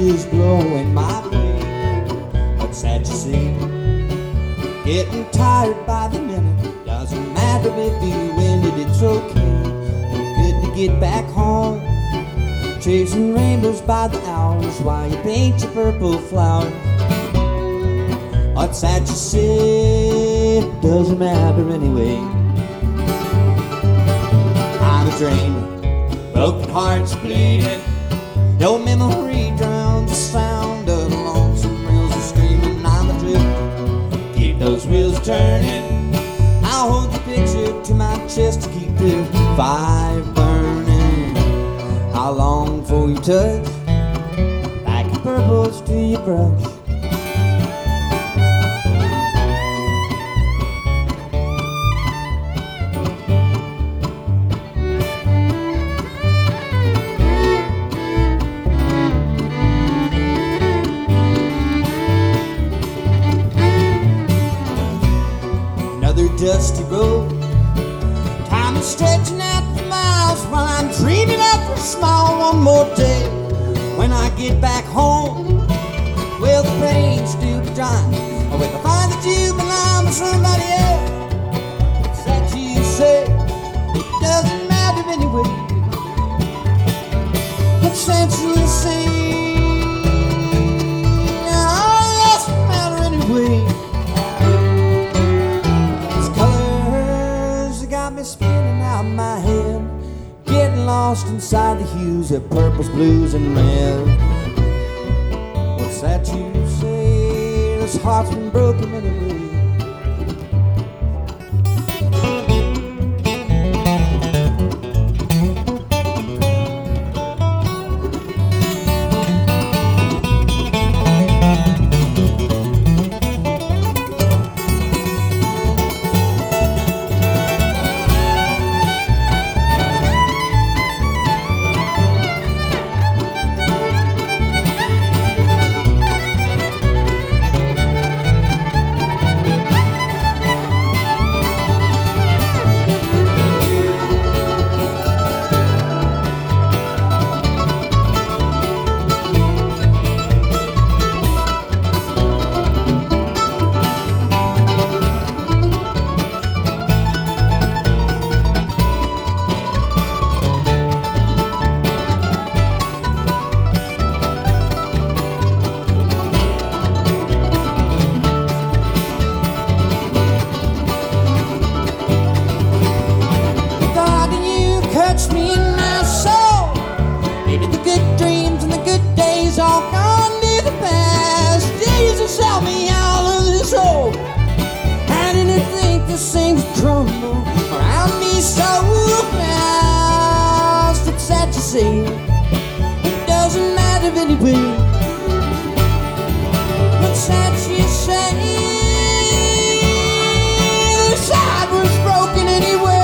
is blowing my way. What's that you see? Getting tired by the minute. Doesn't matter if you win it, it's okay. Good to get back home. Chasing rainbows by the hours while you paint your purple flowers. What's that you say? Doesn't matter anyway. I'm a dreamer, broken hearts bleeding. No memory drowns the sound of the lonesome wheels are screaming. I'm a drifter, keep those wheels turning. I'll hold the picture to my chest to keep the fire burning. I long for your touch, like the purples to your brush. Dusty road, time is stretching out for miles while I'm dreaming up for small one more day. When I get back home, will the rain still be drying, or will I find that you belong to somebody else? It's that you say, it doesn't matter anyway. What sense you say? Oh, it doesn't matter anyway. Spinning out my head, getting lost inside the hues of purples, blues, and red. What's that you say? This heart's been broken anyway. Me in my soul. Maybe the good dreams and the good days all gone to the past. Jesus, help me out of this hole. I didn't think this thing would crumble around me so fast. It's sad to say, it doesn't matter anyway. What's that you say? The side was broken anyway.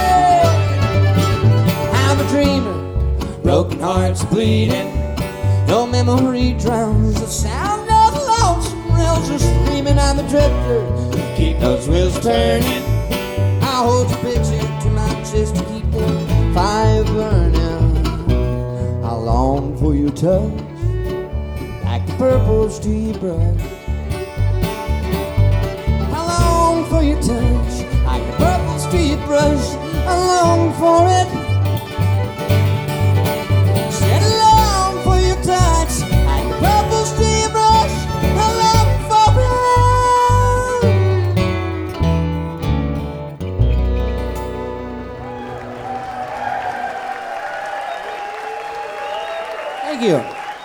Dreamer, broken hearts bleeding. No memory drowns the sound of the lonesome rails are screaming. I'm a drifter, keep those wheels turning. I'll hold your picture to my chest to keep the fire burning. I long for your touch, like the purples to your brush. I long for your touch, like the purples to your brush. I long for it. Thank you.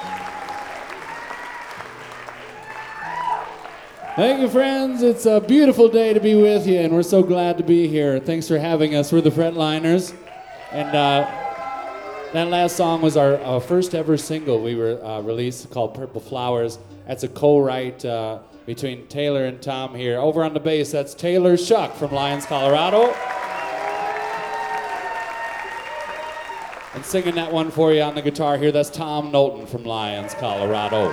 Thank you, friends. It's a beautiful day to be with you, and we're so glad to be here. Thanks for having us. We're the Fretliners. And that last song was our first ever single we released called Purple Flowers. That's a co-write between Taylor and Tom here. Over on the bass, that's Taylor Shuck from Lyons, Colorado. And singing that one for you on the guitar here, that's Tom Knowlton from Lyons, Colorado.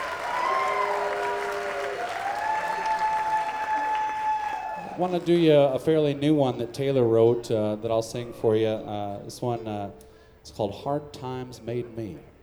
I want to do you a fairly new one that Taylor wrote that I'll sing for you. This one, it's called Hard Times Made Me.